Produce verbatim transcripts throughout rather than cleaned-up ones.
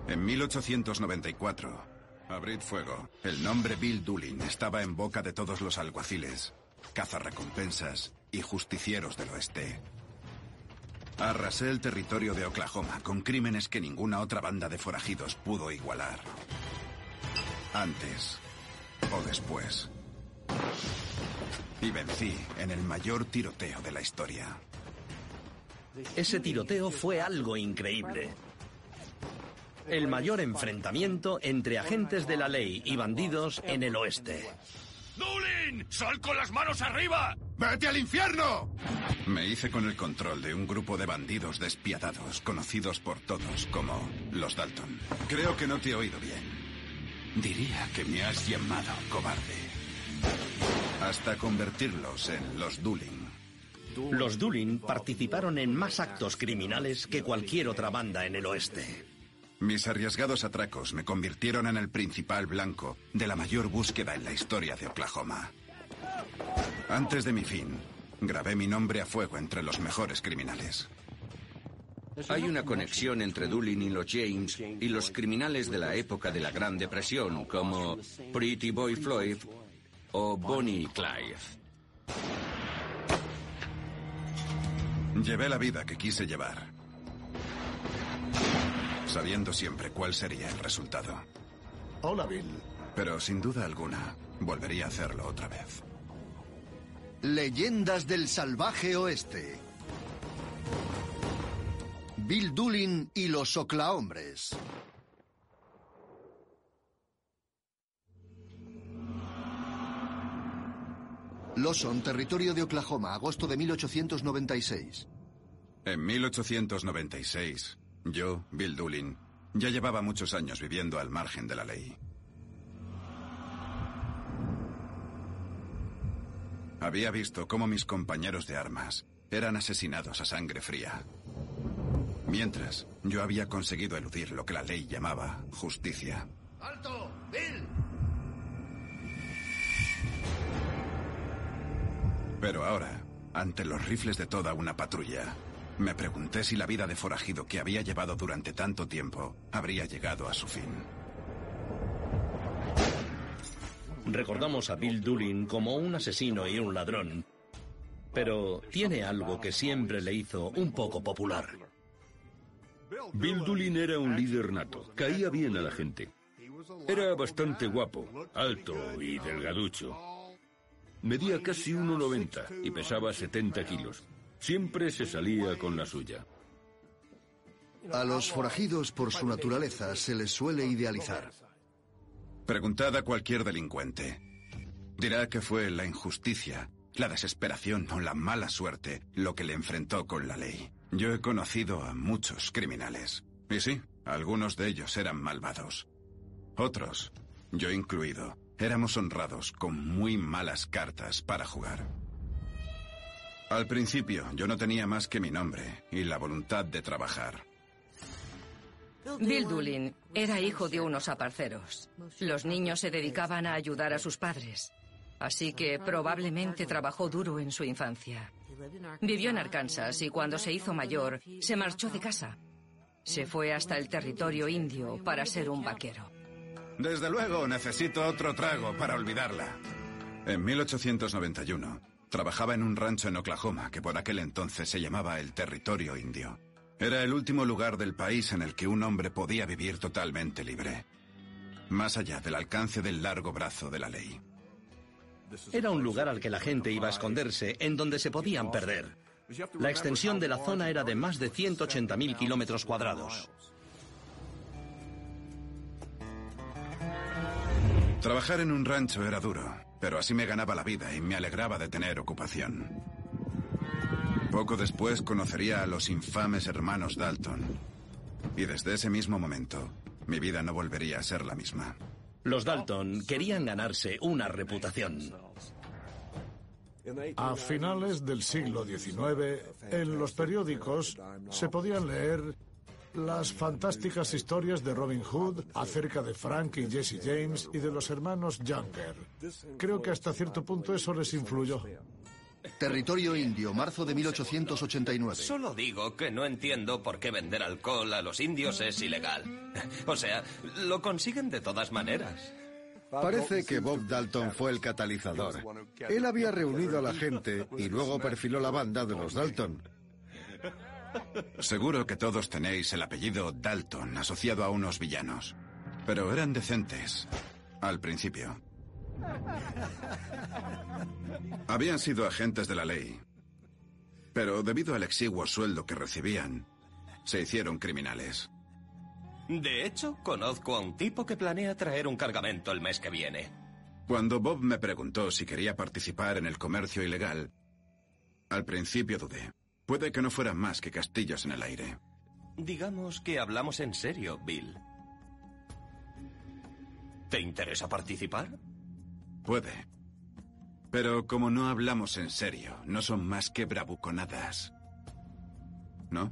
En mil ochocientos noventa y cuatro, abrid fuego. El nombre Bill Doolin estaba en boca de todos los alguaciles, cazarrecompensas y justicieros del oeste. Arrasé el territorio de Oklahoma con crímenes que ninguna otra banda de forajidos pudo igualar. Antes o después. Y vencí en el mayor tiroteo de la historia. Ese tiroteo fue algo increíble. El mayor enfrentamiento entre agentes de la ley y bandidos en el oeste. ¡Doolin! ¡Sal con las manos arriba! ¡Vete al infierno! Me hice con el control de un grupo de bandidos despiadados, conocidos por todos como los Dalton. Creo que no te he oído bien. Diría que me has llamado cobarde. Hasta convertirlos en los Doolin. Los Doolin participaron en más actos criminales que cualquier otra banda en el oeste. Mis arriesgados atracos me convirtieron en el principal blanco de la mayor búsqueda en la historia de Oklahoma. Antes de mi fin, grabé mi nombre a fuego entre los mejores criminales. Hay una conexión entre Doolin y los James y los criminales de la época de la Gran Depresión, como Pretty Boy Floyd o Bonnie y Clyde. Llevé la vida que quise llevar, sabiendo siempre cuál sería el resultado. Hola, Bill. Pero sin duda alguna, volvería a hacerlo otra vez. Leyendas del salvaje oeste. Bill Doolin y los Oklahombres. Lawson, territorio de Oklahoma, agosto de mil ochocientos noventa y seis. En mil ochocientos noventa y seis, yo, Bill Doolin, ya llevaba muchos años viviendo al margen de la ley. Había visto cómo mis compañeros de armas eran asesinados a sangre fría. Mientras, yo había conseguido eludir lo que la ley llamaba justicia. ¡Alto! ¡Bill! Pero ahora, ante los rifles de toda una patrulla, me pregunté si la vida de forajido que había llevado durante tanto tiempo habría llegado a su fin. Recordamos a Bill Doolin como un asesino y un ladrón, pero tiene algo que siempre le hizo un poco popular. Bill Doolin era un líder nato, caía bien a la gente. Era bastante guapo, alto y delgaducho. Medía casi uno noventa y pesaba setenta kilos. Siempre se salía con la suya. A los forajidos, por su naturaleza, se les suele idealizar. Preguntad a cualquier delincuente. Dirá que fue la injusticia, la desesperación o la mala suerte lo que le enfrentó con la ley. Yo he conocido a muchos criminales. Y sí, algunos de ellos eran malvados. Otros, yo incluido, éramos honrados con muy malas cartas para jugar. Al principio, yo no tenía más que mi nombre y la voluntad de trabajar. Bill Doolin era hijo de unos aparceros. Los niños se dedicaban a ayudar a sus padres, así que probablemente trabajó duro en su infancia. Vivió en Arkansas y cuando se hizo mayor, se marchó de casa. Se fue hasta el territorio indio para ser un vaquero. Desde luego, necesito otro trago para olvidarla. En mil ochocientos noventa y uno, trabajaba en un rancho en Oklahoma que por aquel entonces se llamaba el Territorio Indio. Era el último lugar del país en el que un hombre podía vivir totalmente libre, más allá del alcance del largo brazo de la ley. Era un lugar al que la gente iba a esconderse, en donde se podían perder. La extensión de la zona era de más de ciento ochenta mil kilómetros cuadrados. Trabajar en un rancho era duro, pero así me ganaba la vida y me alegraba de tener ocupación. Poco después conocería a los infames hermanos Dalton. Y desde ese mismo momento, mi vida no volvería a ser la misma. Los Dalton querían ganarse una reputación. A finales del siglo diecinueve, en los periódicos se podían leer las fantásticas historias de Robin Hood acerca de Frank y Jesse James y de los hermanos Younger. Creo que hasta cierto punto eso les influyó. Territorio indio, marzo de mil ochocientos ochenta y nueve. Solo digo que no entiendo por qué vender alcohol a los indios es ilegal. O sea, lo consiguen de todas maneras. Parece que Bob Dalton fue el catalizador. Él había reunido a la gente y luego perfiló la banda de los Dalton. Seguro que todos tenéis el apellido Dalton asociado a unos villanos. Pero eran decentes al principio. Habían sido agentes de la ley, pero debido al exiguo sueldo que recibían, se hicieron criminales. De hecho, conozco a un tipo que planea traer un cargamento el mes que viene. Cuando Bob me preguntó si quería participar en el comercio ilegal, al principio dudé. Puede que no fueran más que castillos en el aire. Digamos que hablamos en serio, Bill. ¿Te interesa participar? Puede. Pero como no hablamos en serio, no son más que bravuconadas. ¿No?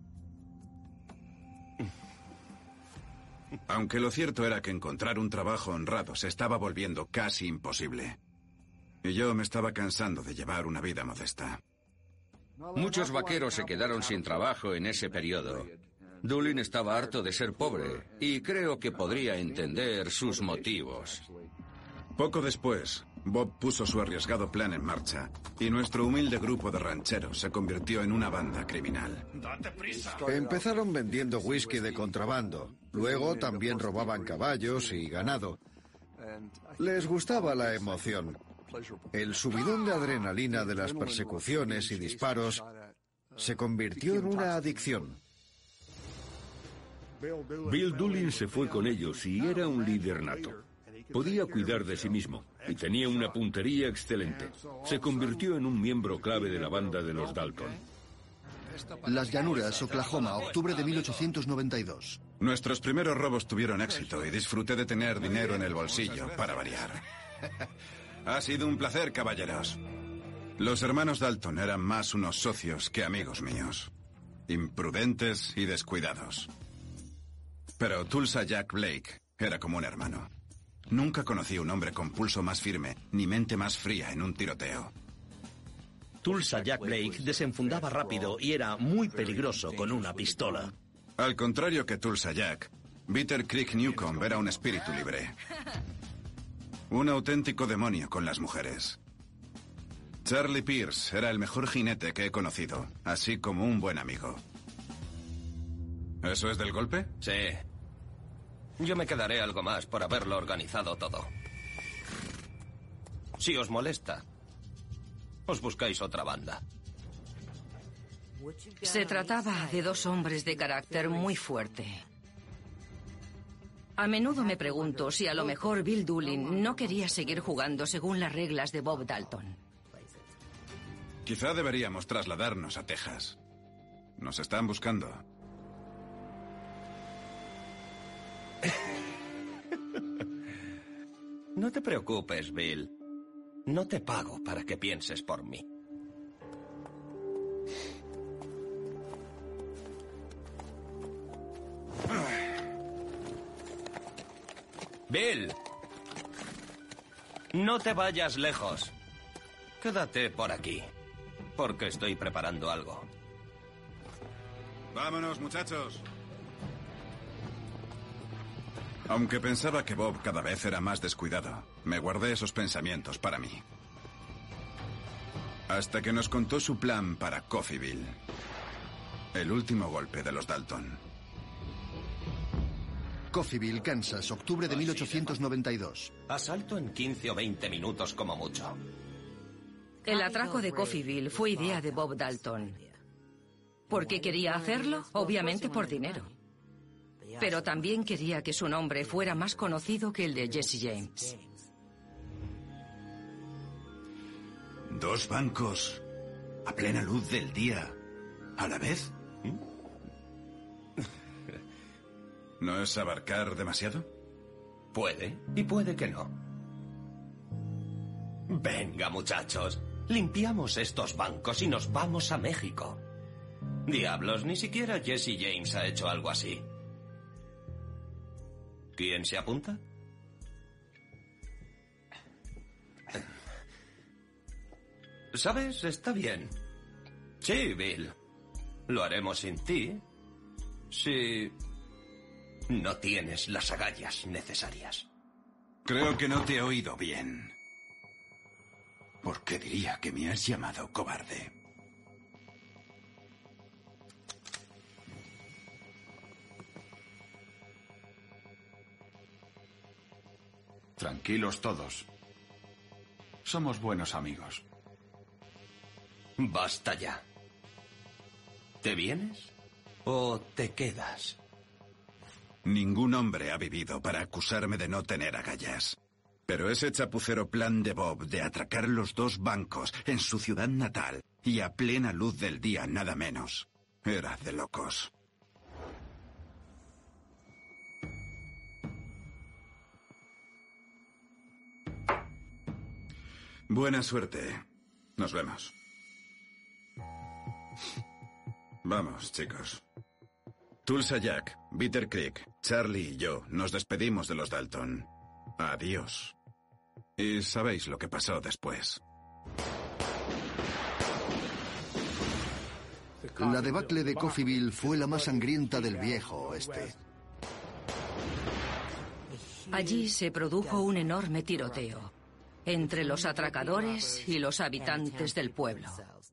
Aunque lo cierto era que encontrar un trabajo honrado se estaba volviendo casi imposible. Y yo me estaba cansando de llevar una vida modesta. Muchos vaqueros se quedaron sin trabajo en ese periodo. Doolin estaba harto de ser pobre y creo que podría entender sus motivos. Poco después, Bob puso su arriesgado plan en marcha y nuestro humilde grupo de rancheros se convirtió en una banda criminal. ¡Date prisa! Empezaron vendiendo whisky de contrabando. Luego también robaban caballos y ganado. Les gustaba la emoción. El subidón de adrenalina de las persecuciones y disparos se convirtió en una adicción. Bill Doolin se fue con ellos y era un líder nato. Podía cuidar de sí mismo y tenía una puntería excelente. Se convirtió en un miembro clave de la banda de los Dalton. Las Llanuras, Oklahoma, octubre de mil ochocientos noventa y dos. Nuestros primeros robos tuvieron éxito y disfruté de tener dinero en el bolsillo, para variar. Ha sido un placer, caballeros. Los hermanos Dalton eran más unos socios que amigos míos. Imprudentes y descuidados. Pero Tulsa Jack Blake era como un hermano. Nunca conocí un hombre con pulso más firme ni mente más fría en un tiroteo. Tulsa Jack Blake desenfundaba rápido y era muy peligroso con una pistola. Al contrario que Tulsa Jack, Bitter Creek Newcomb era un espíritu libre. Un auténtico demonio con las mujeres. Charlie Pierce era el mejor jinete que he conocido, así como un buen amigo. ¿Eso es del golpe? Sí. Yo me quedaré algo más por haberlo organizado todo. Si os molesta, os buscáis otra banda. Se trataba de dos hombres de carácter muy fuerte. A menudo me pregunto si a lo mejor Bill Doolin no quería seguir jugando según las reglas de Bob Dalton. Quizá deberíamos trasladarnos a Texas. Nos están buscando. No te preocupes, Bill. No te pago para que pienses por mí. Bill, no te vayas lejos. Quédate por aquí, porque estoy preparando algo. Vámonos, muchachos. Aunque pensaba que Bob cada vez era más descuidado, me guardé esos pensamientos para mí. Hasta que nos contó su plan para Coffeyville. El último golpe de los Dalton. Coffeyville, Kansas, octubre de mil ochocientos noventa y dos. Asalto en quince o veinte minutos como mucho. El atraco de Coffeyville fue idea de Bob Dalton. ¿Por qué quería hacerlo? Obviamente por dinero. Pero también quería que su nombre fuera más conocido que el de Jesse James. ¿Dos bancos a plena luz del día a la vez? ¿No es abarcar demasiado? Puede y puede que no. Venga, muchachos. Limpiamos estos bancos y nos vamos a México. Diablos, ni siquiera Jesse James ha hecho algo así. ¿Quién se apunta? ¿Sabes? Está bien. Sí, Bill. Lo haremos sin ti. Si no tienes las agallas necesarias. Creo que no te he oído bien. ¿Por qué diría que me has llamado cobarde? Tranquilos todos. Somos buenos amigos. Basta ya. ¿Te vienes o te quedas? Ningún hombre ha vivido para acusarme de no tener agallas. Pero ese chapucero plan de Bob de atracar los dos bancos en su ciudad natal y a plena luz del día nada menos, era de locos. Buena suerte. Nos vemos. Vamos, chicos. Tulsa Jack, Bitter Creek, Charlie y yo nos despedimos de los Dalton. Adiós. Y sabéis lo que pasó después. La debacle de Coffeyville fue la más sangrienta del viejo oeste. Allí se produjo un enorme tiroteo entre los atracadores y los habitantes del pueblo.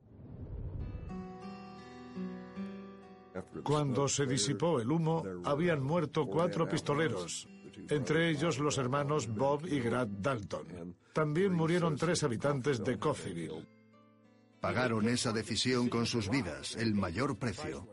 Cuando se disipó el humo, habían muerto cuatro pistoleros, entre ellos los hermanos Bob y Grant Dalton. También murieron tres habitantes de Coffeyville. Pagaron esa decisión con sus vidas, el mayor precio.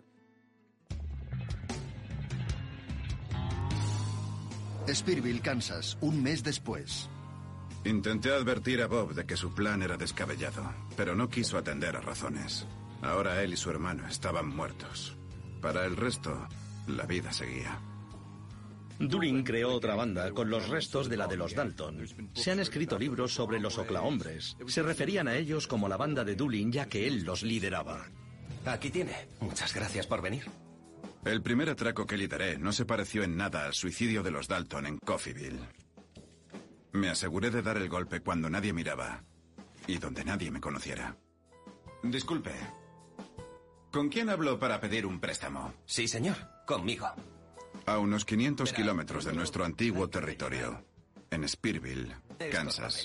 Spearville, Kansas, un mes después. Intenté advertir a Bob de que su plan era descabellado, pero no quiso atender a razones. Ahora él y su hermano estaban muertos. Para el resto, la vida seguía. Dulin creó otra banda con los restos de la de los Dalton. Se han escrito libros sobre los Oklahombres. Se referían a ellos como la banda de Dulin, ya que él los lideraba. Aquí tiene. Muchas gracias por venir. El primer atraco que lideré no se pareció en nada al suicidio de los Dalton en Coffeyville. Me aseguré de dar el golpe cuando nadie miraba y donde nadie me conociera. Disculpe. ¿Con quién hablo para pedir un préstamo? Sí, señor. Conmigo. A unos quinientos kilómetros de nuestro antiguo territorio, en Spearville, Kansas.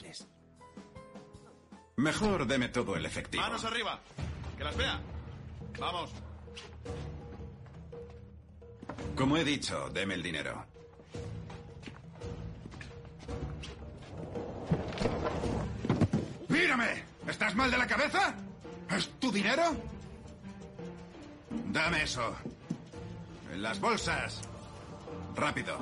Mejor deme todo el efectivo. ¡Manos arriba! ¡Que las vea! ¡Vamos! Como he dicho, deme el dinero. ¡Mírame! ¿Estás mal de la cabeza? ¿Es tu dinero? Dame eso. En las bolsas. Rápido.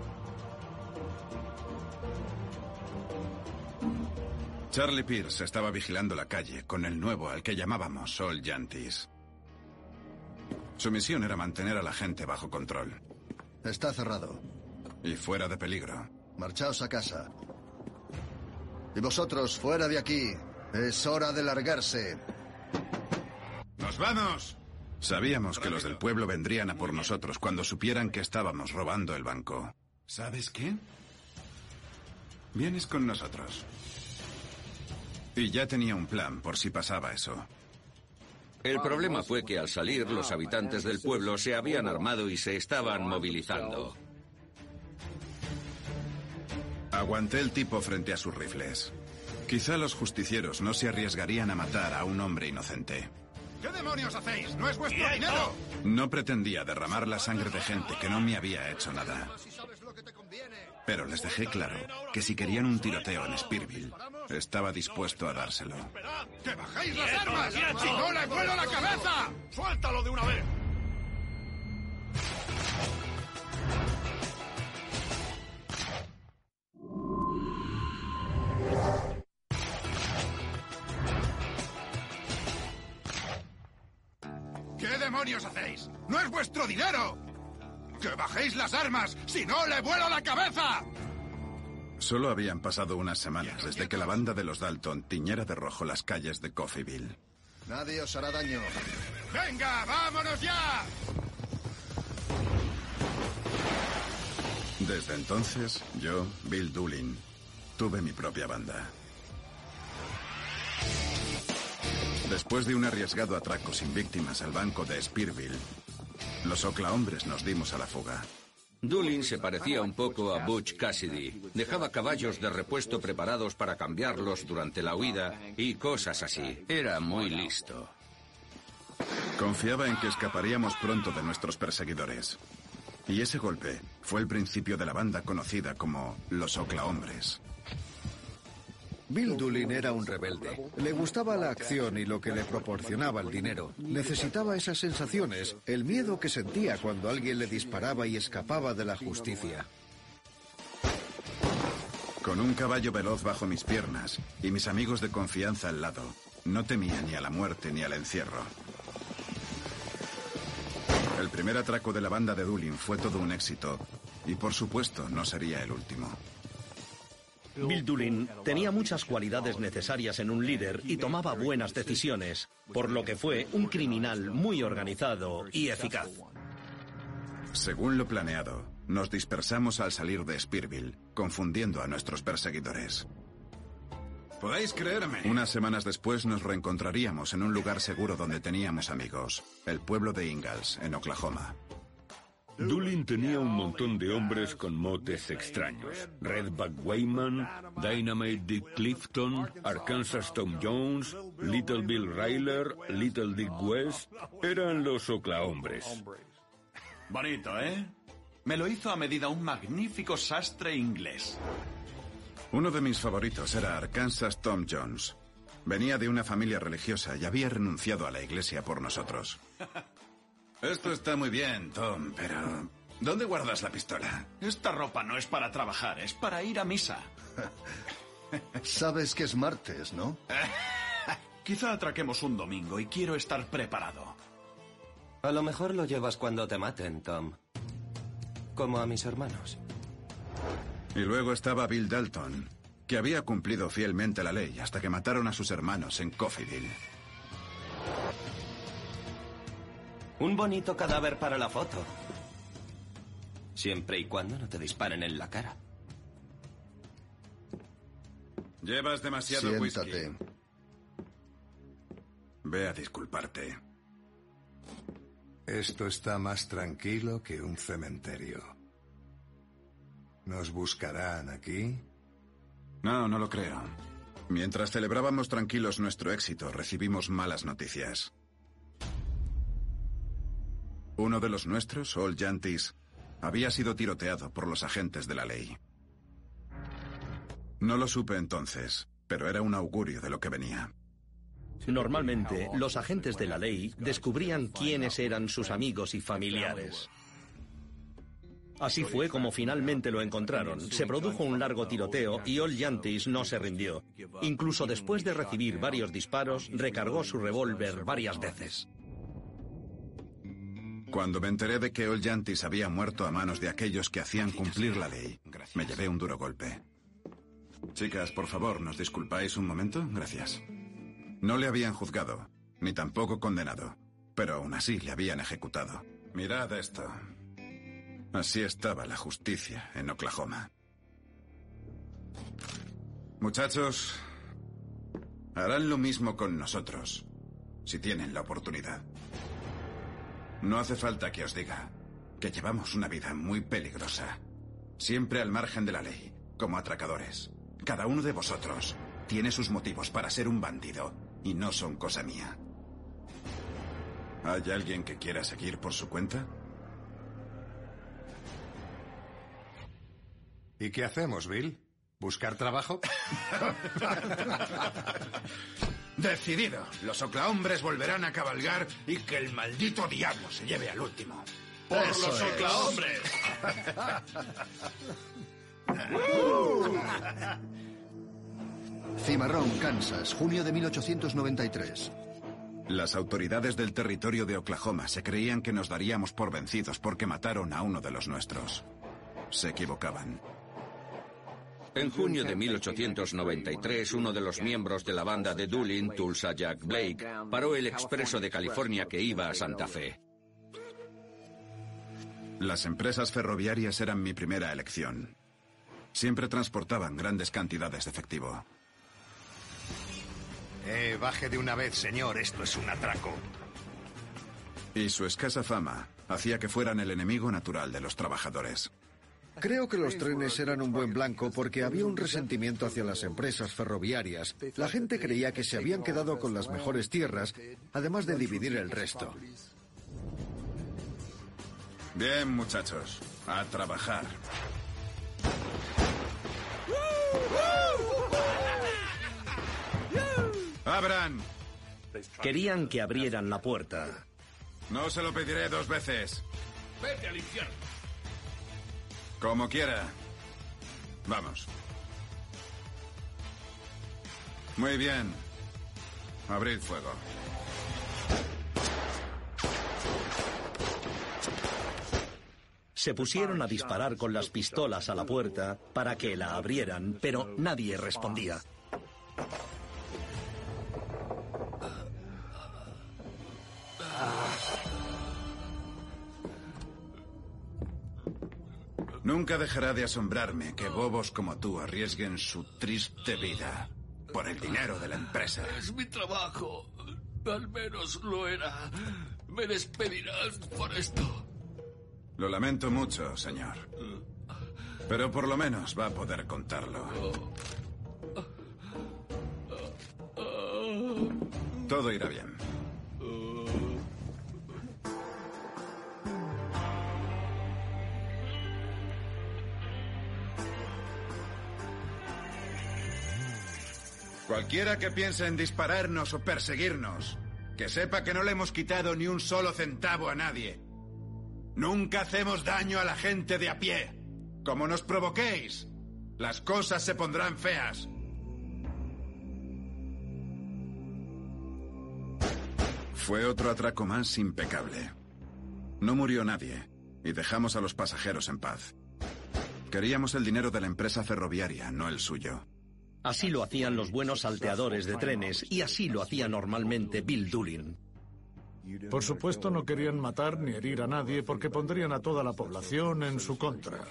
Charlie Pierce estaba vigilando la calle con el nuevo al que llamábamos Sol Yantis. Su misión era mantener a la gente bajo control. Está cerrado. Y fuera de peligro. Marchaos a casa. Y vosotros, fuera de aquí. Es hora de largarse. ¡Nos vamos! Sabíamos que los del pueblo vendrían a por nosotros cuando supieran que estábamos robando el banco. ¿Sabes qué? Vienes con nosotros. Y ya tenía un plan por si pasaba eso. El problema fue que al salir los habitantes del pueblo se habían armado y se estaban movilizando. Aguanté el tipo frente a sus rifles. Quizá los justicieros no se arriesgarían a matar a un hombre inocente. ¿Qué demonios hacéis? ¡No es vuestro dinero! No pretendía derramar la sangre de gente que no me había hecho nada. Pero les dejé claro que si querían un tiroteo en Spearville, estaba dispuesto a dárselo. ¡Que bajéis las armas! ¡Si no le vuelo la cabeza! ¡Suéltalo de una vez! ¿Qué demonios hacéis? ¡No es vuestro dinero! ¡Que bajéis las armas! ¡Si no, le vuelo la cabeza! Solo habían pasado unas semanas desde que la banda de los Dalton tiñera de rojo las calles de Coffeyville. Nadie os hará daño. ¡Venga, vámonos ya! Desde entonces, yo, Bill Dulin, tuve mi propia banda. Después de un arriesgado atraco sin víctimas al banco de Spearville, los Oklahombres nos dimos a la fuga. Doolin se parecía un poco a Butch Cassidy. Dejaba caballos de repuesto preparados para cambiarlos durante la huida y cosas así. Era muy listo. Confiaba en que escaparíamos pronto de nuestros perseguidores. Y ese golpe fue el principio de la banda conocida como los Oklahombres. Bill Doolin era un rebelde. Le gustaba la acción y lo que le proporcionaba el dinero. Necesitaba esas sensaciones, el miedo que sentía cuando alguien le disparaba y escapaba de la justicia. Con un caballo veloz bajo mis piernas y mis amigos de confianza al lado, no temía ni a la muerte ni al encierro. El primer atraco de la banda de Doolin fue todo un éxito y, por supuesto, no sería el último. Bill Doolin tenía muchas cualidades necesarias en un líder y tomaba buenas decisiones, por lo que fue un criminal muy organizado y eficaz. Según lo planeado, nos dispersamos al salir de Spearville, confundiendo a nuestros perseguidores. Podéis creerme. Unas semanas después nos reencontraríamos en un lugar seguro donde teníamos amigos, el pueblo de Ingalls, en Oklahoma. Doolin tenía un montón de hombres con motes extraños. Redback Wayman, Dynamite Dick Clifton, Arkansas Tom Jones, Little Bill Ryler, Little Dick West. Eran los Oklahombres. Bonito, ¿eh? Me lo hizo a medida un magnífico sastre inglés. Uno de mis favoritos era Arkansas Tom Jones. Venía de una familia religiosa y había renunciado a la iglesia por nosotros. Esto está muy bien, Tom, pero ¿dónde guardas la pistola? Esta ropa no es para trabajar, es para ir a misa. Sabes que es martes, ¿no? Quizá atraquemos un domingo y quiero estar preparado. A lo mejor lo llevas cuando te maten, Tom. Como a mis hermanos. Y luego estaba Bill Dalton, que había cumplido fielmente la ley hasta que mataron a sus hermanos en Coffeyville. Un bonito cadáver para la foto. Siempre y cuando no te disparen en la cara. Llevas demasiado Siéntate. whisky. Ve a disculparte. Esto está más tranquilo que un cementerio. ¿Nos buscarán aquí? No, no lo creo. Mientras celebrábamos tranquilos nuestro éxito, recibimos malas noticias. Uno de los nuestros, Old Yantis, había sido tiroteado por los agentes de la ley. No lo supe entonces, pero era un augurio de lo que venía. Normalmente, los agentes de la ley descubrían quiénes eran sus amigos y familiares. Así fue como finalmente lo encontraron. Se produjo un largo tiroteo y Old Yantis no se rindió. Incluso después de recibir varios disparos, recargó su revólver varias veces. Cuando me enteré de que Old Yantis había muerto a manos de aquellos que hacían cumplir la ley, me llevé un duro golpe. Chicas, por favor, ¿nos disculpáis un momento? Gracias. No le habían juzgado, ni tampoco condenado, pero aún así le habían ejecutado. Mirad esto. Así estaba la justicia en Oklahoma. Muchachos, harán lo mismo con nosotros, si tienen la oportunidad. No hace falta que os diga que llevamos una vida muy peligrosa, siempre al margen de la ley, como atracadores. Cada uno de vosotros tiene sus motivos para ser un bandido, y no son cosa mía. ¿Hay alguien que quiera seguir por su cuenta? ¿Y qué hacemos, Bill? ¿Buscar trabajo? Decidido. Los Oklahombres volverán a cabalgar y que el maldito diablo se lleve al último. ¡Por Eso los es. Oklahombres! Cimarrón, Kansas, junio de mil ochocientos noventa y tres. Las autoridades del territorio de Oklahoma se creían que nos daríamos por vencidos porque mataron a uno de los nuestros. Se equivocaban. En junio de mil ochocientos noventa y tres, uno de los miembros de la banda de Doolin, Tulsa Jack Blake, paró el expreso de California que iba a Santa Fe. Las empresas ferroviarias eran mi primera elección. Siempre transportaban grandes cantidades de efectivo. Eh, baje de una vez, señor. Esto es un atraco. Y su escasa fama hacía que fueran el enemigo natural de los trabajadores. Creo que los trenes eran un buen blanco porque había un resentimiento hacia las empresas ferroviarias. La gente creía que se habían quedado con las mejores tierras, además de dividir el resto. Bien, muchachos, a trabajar. ¡Abran! Querían que abrieran la puerta. No se lo pediré dos veces. Vete al infierno. Como quiera. Vamos. Muy bien. Abrid fuego. Se pusieron a disparar con las pistolas a la puerta para que la abrieran, pero nadie respondía. Nunca dejará de asombrarme que bobos como tú arriesguen su triste vida por el dinero de la empresa. Es mi trabajo. Al menos lo era. Me despedirás por esto. Lo lamento mucho, señor. Pero por lo menos va a poder contarlo. Todo irá bien. Cualquiera que piense en dispararnos o perseguirnos, que sepa que no le hemos quitado ni un solo centavo a nadie. Nunca hacemos daño a la gente de a pie. Como nos provoquéis, las cosas se pondrán feas. Fue otro atraco más impecable. No murió nadie y dejamos a los pasajeros en paz. Queríamos el dinero de la empresa ferroviaria, no el suyo. Así lo hacían los buenos salteadores de trenes y así lo hacía normalmente Bill Doolin. Por supuesto, no querían matar ni herir a nadie porque pondrían a toda la población en su contra.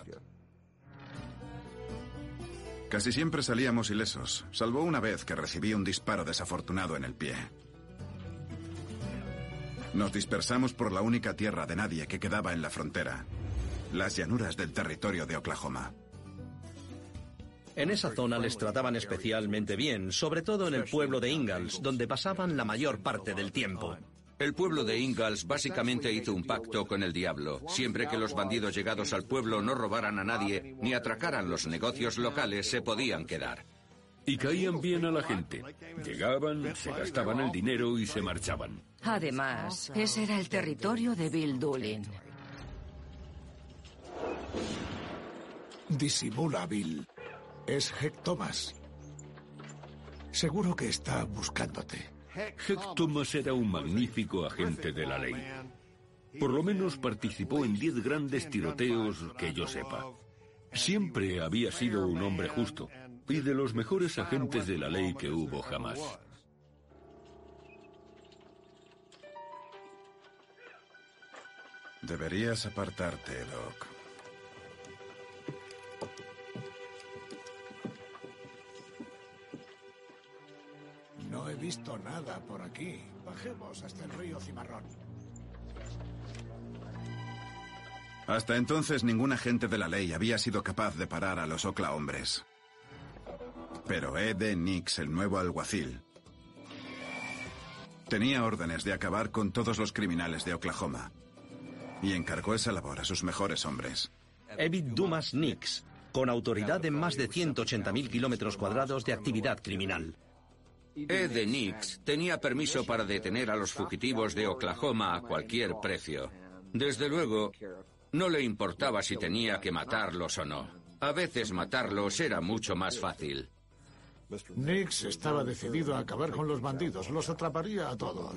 Casi siempre salíamos ilesos, salvo una vez que recibí un disparo desafortunado en el pie. Nos dispersamos por la única tierra de nadie que quedaba en la frontera, las llanuras del territorio de Oklahoma. En esa zona les trataban especialmente bien, sobre todo en el pueblo de Ingalls, donde pasaban la mayor parte del tiempo. El pueblo de Ingalls básicamente hizo un pacto con el diablo. Siempre que los bandidos llegados al pueblo no robaran a nadie ni atracaran los negocios locales, se podían quedar. Y caían bien a la gente. Llegaban, se gastaban el dinero y se marchaban. Además, ese era el territorio de Bill Doolin. Disimula, Bill. Es Heck Thomas. Seguro que está buscándote. Heck Thomas era un magnífico agente de la ley. Por lo menos participó en diez grandes tiroteos que yo sepa. Siempre había sido un hombre justo y de los mejores agentes de la ley que hubo jamás. Deberías apartarte, Doc. No he visto nada por aquí. Bajemos hasta el río Cimarrón. Hasta entonces ningún agente de la ley había sido capaz de parar a los Oklahombres. Pero E D Nix, el nuevo alguacil, tenía órdenes de acabar con todos los criminales de Oklahoma y encargó esa labor a sus mejores hombres. Ebed Dumas Nix, con autoridad en más de ciento ochenta mil kilómetros cuadrados de actividad criminal. E D Nix tenía permiso para detener a los fugitivos de Oklahoma a cualquier precio. Desde luego, no le importaba si tenía que matarlos o no. A veces matarlos era mucho más fácil. Nix estaba decidido a acabar con los bandidos. Los atraparía a todos.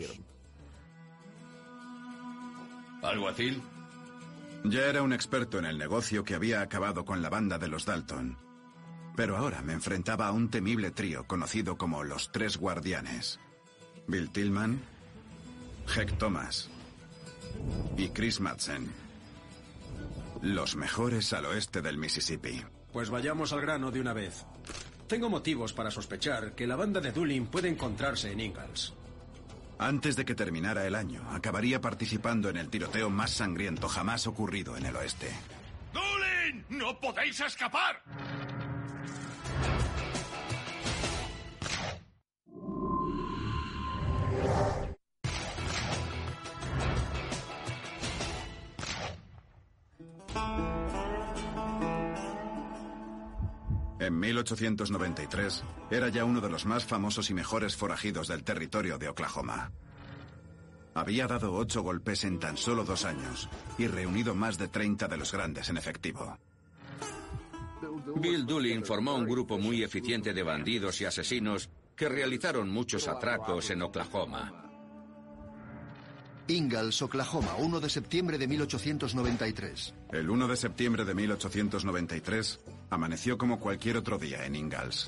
¿Alguacil? Ya era un experto en el negocio que había acabado con la banda de los Dalton. Pero ahora me enfrentaba a un temible trío conocido como los Tres Guardianes. Bill Tillman, Heck Thomas y Chris Madsen. Los mejores al oeste del Mississippi. Pues vayamos al grano de una vez. Tengo motivos para sospechar que la banda de Doolin puede encontrarse en Ingalls. Antes de que terminara el año, acabaría participando en el tiroteo más sangriento jamás ocurrido en el oeste. ¡Doolin! ¡No podéis escapar! En mil ochocientos noventa y tres, era ya uno de los más famosos y mejores forajidos del territorio de Oklahoma. Había dado ocho golpes en tan solo dos años y reunido más de treinta de los grandes en efectivo. Bill Doolin formó un grupo muy eficiente de bandidos y asesinos que realizaron muchos atracos en Oklahoma. Ingalls, Oklahoma, uno de septiembre de mil ochocientos noventa y tres. El uno de septiembre de mil ochocientos noventa y tres amaneció como cualquier otro día en Ingalls.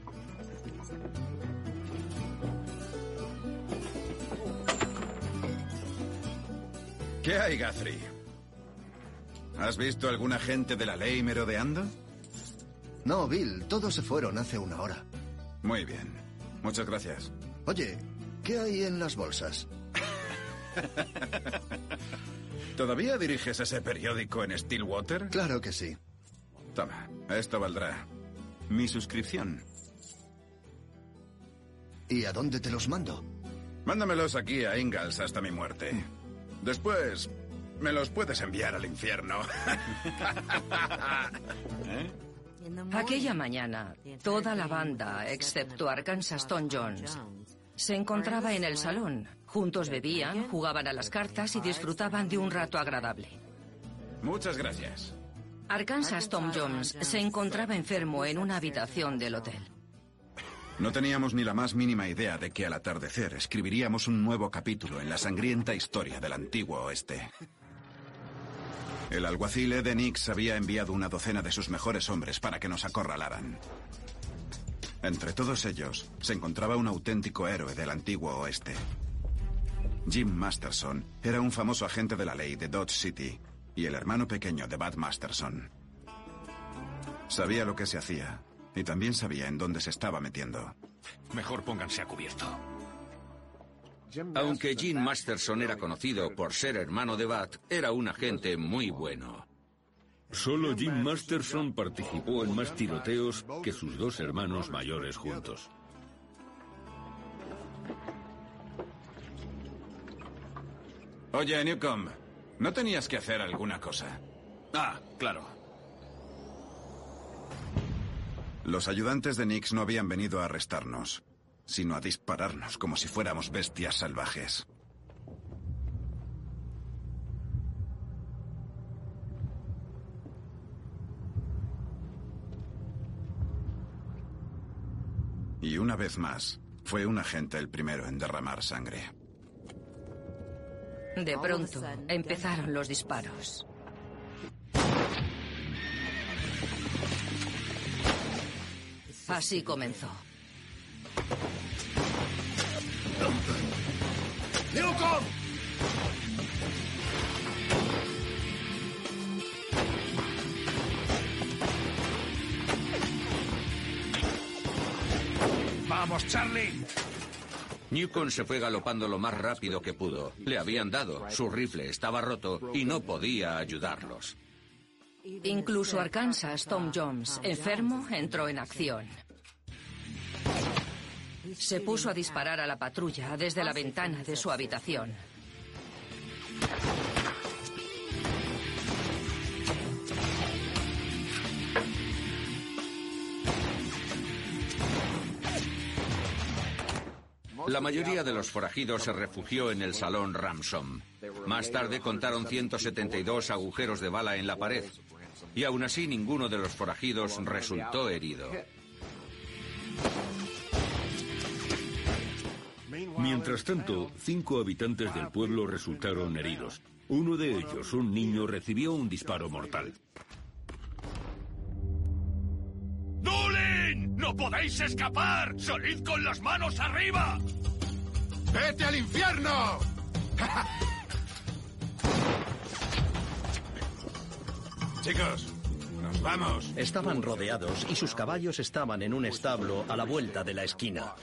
¿Qué hay, Guthrie? ¿Has visto algún agente de la ley merodeando? No, Bill, todos se fueron hace una hora. Muy bien. Muchas gracias. Oye, ¿qué hay en las bolsas? ¿Todavía diriges ese periódico en Stillwater? Claro que sí. Toma, esto valdrá mi suscripción. ¿Y a dónde te los mando? Mándamelos aquí a Ingalls hasta mi muerte. Después, me los puedes enviar al infierno. ¿Eh? Aquella mañana, toda la banda, excepto Arkansas Tom Jones, se encontraba en el salón. Juntos bebían, jugaban a las cartas y disfrutaban de un rato agradable. Muchas gracias. Arkansas Tom Jones se encontraba enfermo en una habitación del hotel. No teníamos ni la más mínima idea de que al atardecer escribiríamos un nuevo capítulo en la sangrienta historia del antiguo oeste. El alguacil Ed Nix había enviado una docena de sus mejores hombres para que nos acorralaran. Entre todos ellos se encontraba un auténtico héroe del antiguo oeste. Jim Masterson era un famoso agente de la ley de Dodge City y el hermano pequeño de Bud Masterson. Sabía lo que se hacía y también sabía en dónde se estaba metiendo. Mejor pónganse a cubierto. Aunque Jim Masterson era conocido por ser hermano de Bud, era un agente muy bueno. Solo Jim Masterson participó en más tiroteos que sus dos hermanos mayores juntos. Oye, Newcomb, ¿no tenías que hacer alguna cosa? Ah, claro. Los ayudantes de Nix no habían venido a arrestarnos, sino a dispararnos como si fuéramos bestias salvajes. Y una vez más, fue un agente el primero en derramar sangre. De pronto, empezaron los disparos. Así comenzó. ¡Newcomb! ¡Vamos, Charlie! Newcomb se fue galopando lo más rápido que pudo. Le habían dado, su rifle estaba roto y no podía ayudarlos. Incluso Arkansas Tom Jones, enfermo, entró en acción. Se puso a disparar a la patrulla desde la ventana de su habitación. La mayoría de los forajidos se refugió en el salón Ramson. Más tarde contaron ciento setenta y dos agujeros de bala en la pared. Y aún así ninguno de los forajidos resultó herido. Mientras tanto, cinco habitantes del pueblo resultaron heridos. Uno de ellos, un niño, recibió un disparo mortal. ¡Doolin! ¡No podéis escapar! ¡Salid con las manos arriba! ¡Vete al infierno! Chicos, nos ¡Vamos! Estaban rodeados y sus caballos estaban en un establo a la vuelta de la esquina.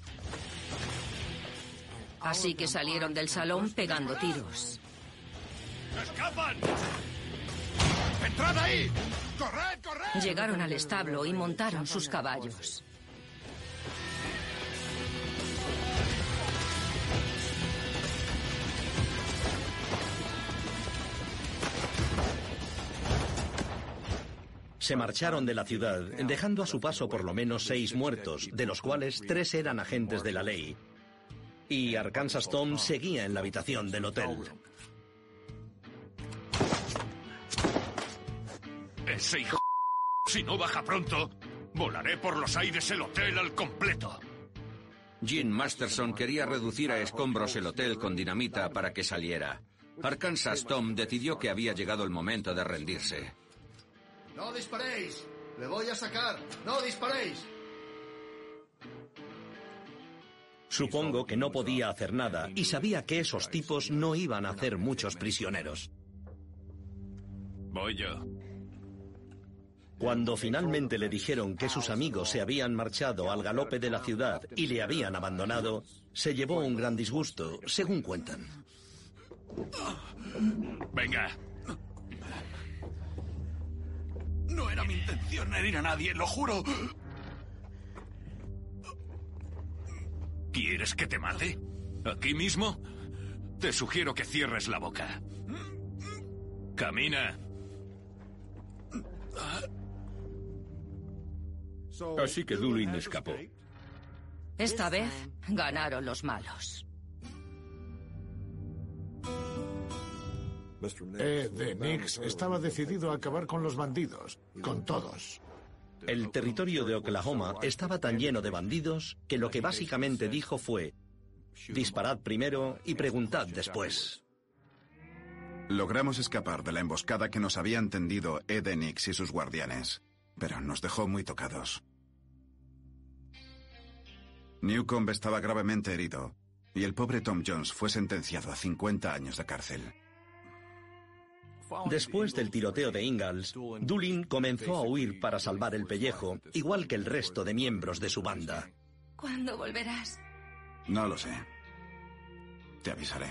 Así que salieron del salón pegando tiros. ¡Escapan! ¡Entrad ahí! ¡Corred, corred! Llegaron al establo y montaron sus caballos. Se marcharon de la ciudad, dejando a su paso por lo menos seis muertos, de los cuales tres eran agentes de la ley. Y Arkansas Tom seguía en la habitación del hotel. Ese hijo... Si no baja pronto, volaré por los aires el hotel al completo. Gene Masterson quería reducir a escombros el hotel con dinamita para que saliera. Arkansas Tom decidió que había llegado el momento de rendirse. ¡No disparéis! ¡Le voy a sacar! ¡No disparéis! Supongo que no podía hacer nada y sabía que esos tipos no iban a hacer muchos prisioneros. Voy yo. Cuando finalmente le dijeron que sus amigos se habían marchado al galope de la ciudad y le habían abandonado, se llevó un gran disgusto, según cuentan. Venga. No era mi intención herir a nadie, lo juro. ¿Quieres que te mate? ¿Aquí mismo? Te sugiero que cierres la boca. Camina. Así que Dulin escapó. Esta vez ganaron los malos. E D Nix estaba decidido a acabar con los bandidos, con todos. El territorio de Oklahoma estaba tan lleno de bandidos que lo que básicamente dijo fue: disparad primero y preguntad después. Logramos escapar de la emboscada que nos habían tendido E D Nix y sus guardianes, pero nos dejó muy tocados. Newcomb estaba gravemente herido y el pobre Tom Jones fue sentenciado a cincuenta años de cárcel. Después del tiroteo de Ingalls, Dulin comenzó a huir para salvar el pellejo, igual que el resto de miembros de su banda. ¿Cuándo volverás? No lo sé. Te avisaré.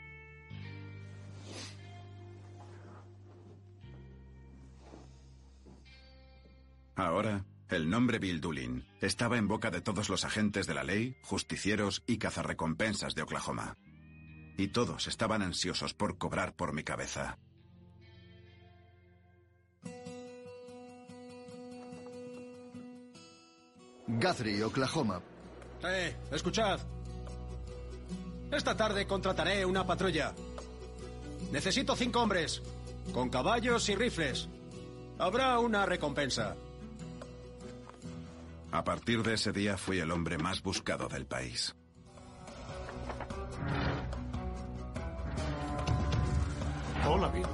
Ahora, el nombre Bill Dulin estaba en boca de todos los agentes de la ley, justicieros y cazarrecompensas de Oklahoma. Y todos estaban ansiosos por cobrar por mi cabeza. Guthrie, Oklahoma. Eh, escuchad. Esta tarde contrataré una patrulla. Necesito cinco hombres, con caballos y rifles. Habrá una recompensa. A partir de ese día fui el hombre más buscado del país. Hola, Bill.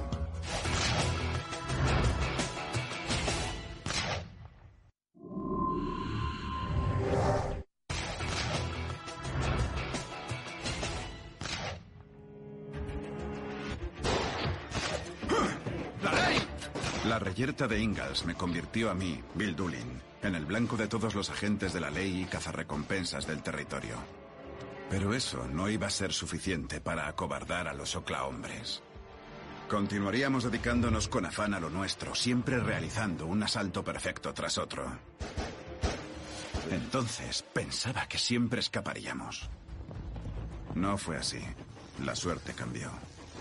La reyerta de Ingalls me convirtió a mí, Bill Dulin, en el blanco de todos los agentes de la ley y cazarrecompensas del territorio. Pero eso no iba a ser suficiente para acobardar a los Oklahombres. Continuaríamos dedicándonos con afán a lo nuestro, siempre realizando un asalto perfecto tras otro. Entonces pensaba que siempre escaparíamos. No fue así. La suerte cambió.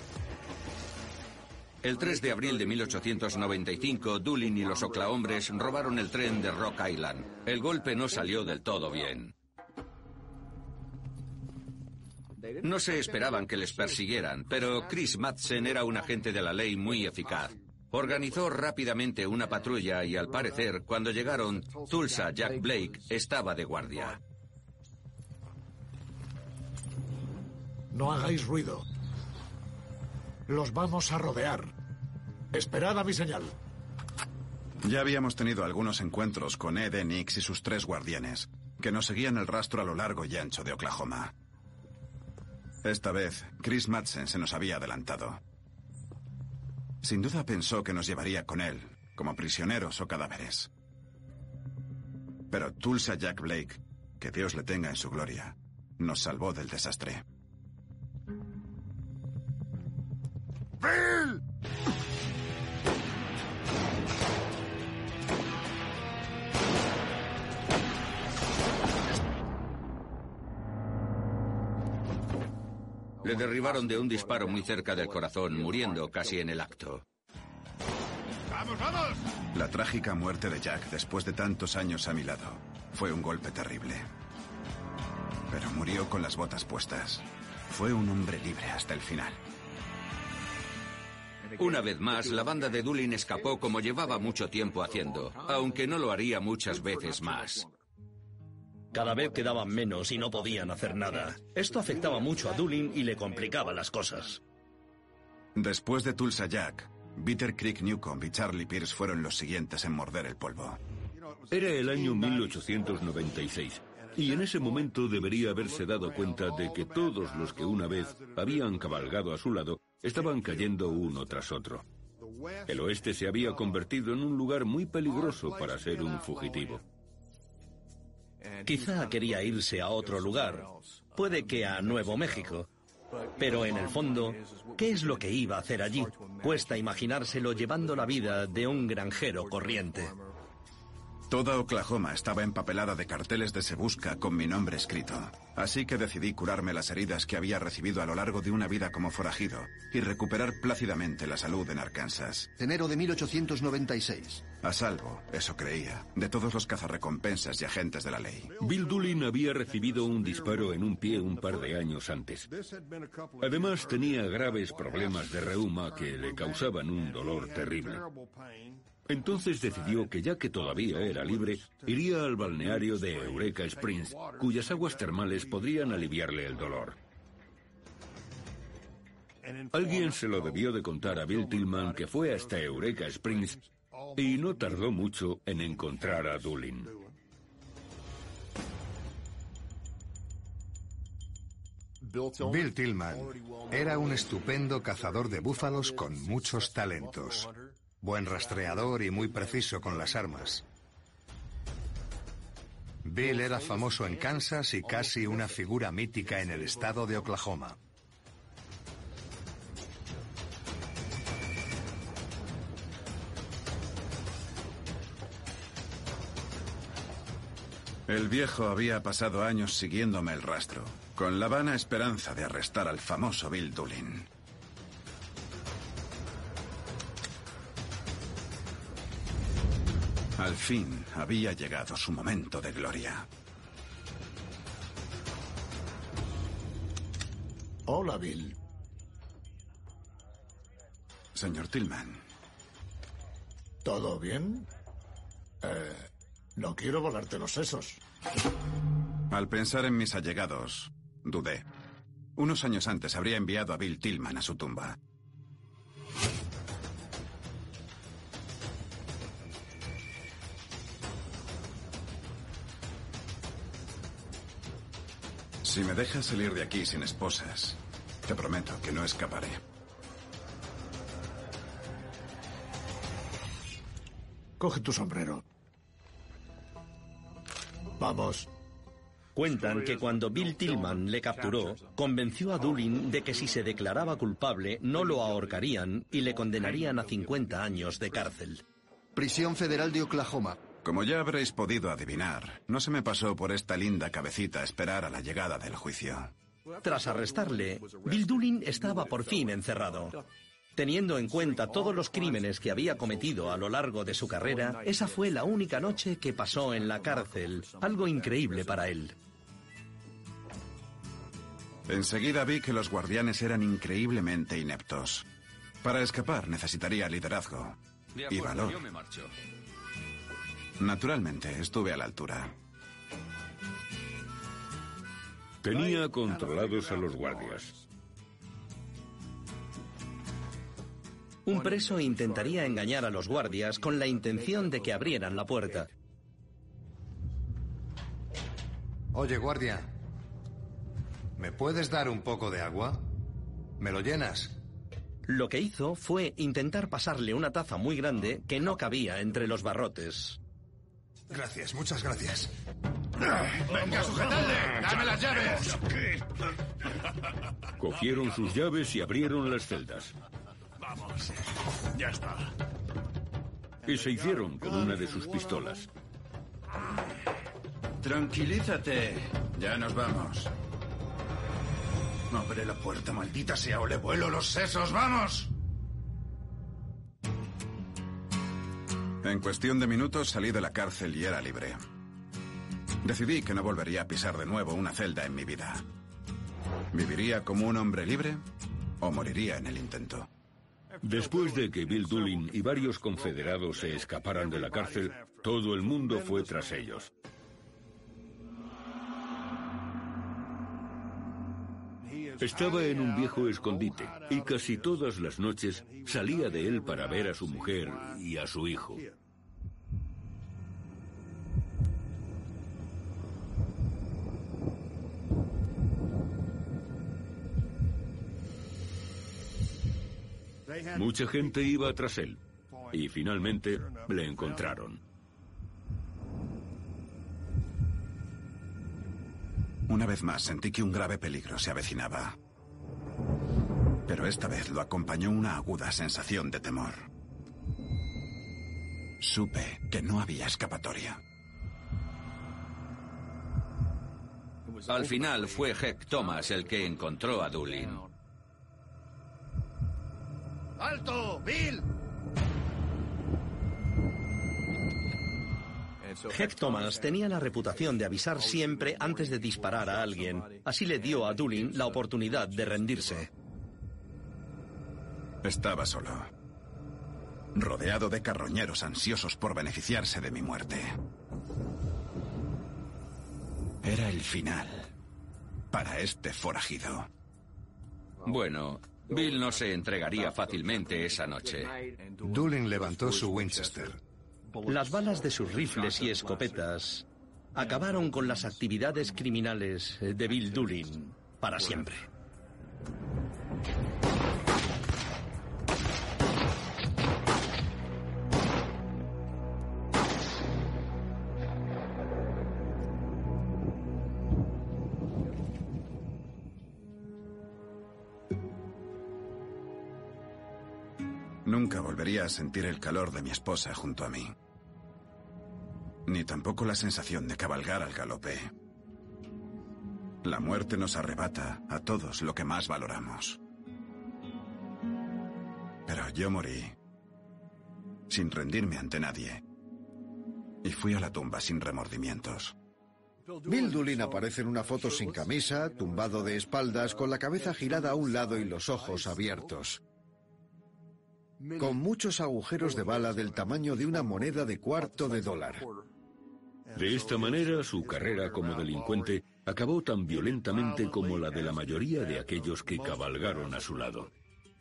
El tres de abril de mil ochocientos noventa y cinco, Dulin y los Oklahombres robaron el tren de Rock Island. El golpe no salió del todo bien. No se esperaban que les persiguieran, pero Chris Madsen era un agente de la ley muy eficaz. Organizó rápidamente una patrulla y, al parecer, cuando llegaron, Tulsa Jack Blake estaba de guardia. No hagáis ruido. Los vamos a rodear. Esperad a mi señal. Ya habíamos tenido algunos encuentros con E D Nix y sus tres guardianes, que nos seguían el rastro a lo largo y ancho de Oklahoma. Esta vez, Chris Madsen se nos había adelantado. Sin duda pensó que nos llevaría con él, como prisioneros o cadáveres. Pero Tulsa Jack Blake, que Dios le tenga en su gloria, nos salvó del desastre. ¡Bill! Le derribaron de un disparo muy cerca del corazón, muriendo casi en el acto. ¡Vamos, vamos! La trágica muerte de Jack después de tantos años a mi lado fue un golpe terrible. Pero murió con las botas puestas. Fue un hombre libre hasta el final. Una vez más, la banda de Dulin escapó como llevaba mucho tiempo haciendo, aunque no lo haría muchas veces más. Cada vez quedaban menos y no podían hacer nada. Esto afectaba mucho a Dulin y le complicaba las cosas. Después de Tulsa Jack, Bitter Creek Newcomb y Charlie Pierce fueron los siguientes en morder el polvo. Era el año mil ochocientos noventa y seis, y en ese momento debería haberse dado cuenta de que todos los que una vez habían cabalgado a su lado estaban cayendo uno tras otro. El oeste se había convertido en un lugar muy peligroso para ser un fugitivo. Quizá quería irse a otro lugar, puede que a Nuevo México. Pero en el fondo, ¿qué es lo que iba a hacer allí? Cuesta imaginárselo llevando la vida de un granjero corriente. Toda Oklahoma estaba empapelada de carteles de Se Busca con mi nombre escrito. Así que decidí curarme las heridas que había recibido a lo largo de una vida como forajido y recuperar plácidamente la salud en Arkansas. Enero de mil ochocientos noventa y seis. A salvo, eso creía, de todos los cazarrecompensas y agentes de la ley. Bill Dulin había recibido un disparo en un pie un par de años antes. Además, tenía graves problemas de reuma que le causaban un dolor terrible. Entonces decidió que ya que todavía era libre, iría al balneario de Eureka Springs, cuyas aguas termales podrían aliviarle el dolor. Alguien se lo debió de contar a Bill Tillman, que fue hasta Eureka Springs y no tardó mucho en encontrar a Dulin. Bill Tillman era un estupendo cazador de búfalos con muchos talentos. Buen rastreador y muy preciso con las armas. Bill era famoso en Kansas y casi una figura mítica en el estado de Oklahoma. El viejo había pasado años siguiéndome el rastro, con la vana esperanza de arrestar al famoso Bill Dulin. Al fin había llegado su momento de gloria. Hola, Bill. Señor Tillman. ¿Todo bien? Eh, no quiero volarte los sesos. Al pensar en mis allegados, dudé. Unos años antes habría enviado a Bill Tillman a su tumba. Si me dejas salir de aquí sin esposas, te prometo que no escaparé. Coge tu sombrero. Vamos. Cuentan que cuando Bill Tillman le capturó, convenció a Dulin de que si se declaraba culpable no lo ahorcarían y le condenarían a cincuenta años de cárcel. Prisión Federal de Oklahoma. Como ya habréis podido adivinar, no se me pasó por esta linda cabecita esperar a la llegada del juicio. Tras arrestarle, Bill Dulin estaba por fin encerrado. Teniendo en cuenta todos los crímenes que había cometido a lo largo de su carrera, esa fue la única noche que pasó en la cárcel, algo increíble para él. Enseguida vi que los guardianes eran increíblemente ineptos. Para escapar necesitaría liderazgo y valor. Yo me marcho. Naturalmente, estuve a la altura. Tenía controlados a los guardias. Un preso intentaría engañar a los guardias con la intención de que abrieran la puerta. Oye, guardia, ¿me puedes dar un poco de agua? ¿Me lo llenas? Lo que hizo fue intentar pasarle una taza muy grande que no cabía entre los barrotes. Gracias, muchas gracias. ¡Venga, sujetadle! ¡Dame las llaves! Cogieron sus llaves y abrieron las celdas. Vamos, ya está. Y se hicieron con una de sus pistolas. Tranquilízate. Ya nos vamos. Abre la puerta, maldita sea, o le vuelo los sesos. ¡Vamos! En cuestión de minutos salí de la cárcel y era libre. Decidí que no volvería a pisar de nuevo una celda en mi vida. ¿Viviría como un hombre libre o moriría en el intento? Después de que Bill Doolin y varios confederados se escaparan de la cárcel, todo el mundo fue tras ellos. Estaba en un viejo escondite y casi todas las noches salía de él para ver a su mujer y a su hijo. Mucha gente iba tras él y finalmente le encontraron. Una vez más sentí que un grave peligro se avecinaba. Pero esta vez lo acompañó una aguda sensación de temor. Supe que no había escapatoria. Al final fue Heck Thomas el que encontró a Doolin. ¡Alto, Bill! Heck Thomas tenía la reputación de avisar siempre antes de disparar a alguien. Así le dio a Doolin la oportunidad de rendirse. Estaba solo, rodeado de carroñeros ansiosos por beneficiarse de mi muerte. Era el final para este forajido. Bueno, Bill no se entregaría fácilmente esa noche. Doolin levantó su Winchester. Las balas de sus rifles y escopetas acabaron con las actividades criminales de Bill Doolin para siempre. Nunca volvería a sentir el calor de mi esposa junto a mí. Ni tampoco la sensación de cabalgar al galope. La muerte nos arrebata a todos lo que más valoramos. Pero yo morí sin rendirme ante nadie. Y fui a la tumba sin remordimientos. Bill Doolin aparece en una foto sin camisa, tumbado de espaldas, con la cabeza girada a un lado y los ojos abiertos, con muchos agujeros de bala del tamaño de una moneda de cuarto de dólar. De esta manera, su carrera como delincuente acabó tan violentamente como la de la mayoría de aquellos que cabalgaron a su lado.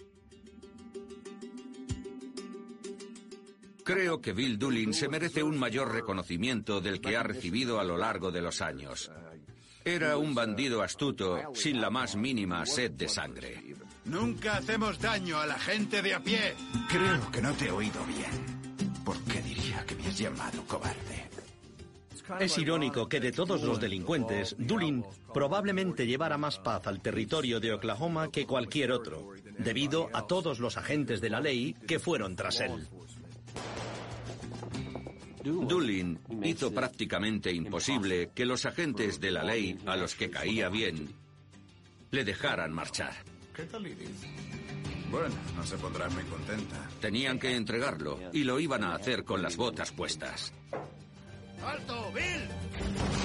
Creo que Bill Doolin se merece un mayor reconocimiento del que ha recibido a lo largo de los años. Era un bandido astuto, sin la más mínima sed de sangre. Nunca hacemos daño a la gente de a pie. Creo que no te he oído bien. ¿Por qué diría que me has llamado cobarde? Es irónico que de todos los delincuentes, Doolin probablemente llevara más paz al territorio de Oklahoma que cualquier otro, debido a todos los agentes de la ley que fueron tras él. Doolin hizo prácticamente imposible que los agentes de la ley, a los que caía bien, le dejaran marchar. ¿Qué tal, Edith? Bueno, no se pondrá muy contenta. Tenían que entregarlo, y lo iban a hacer con las botas puestas. ¡Alto, Bill!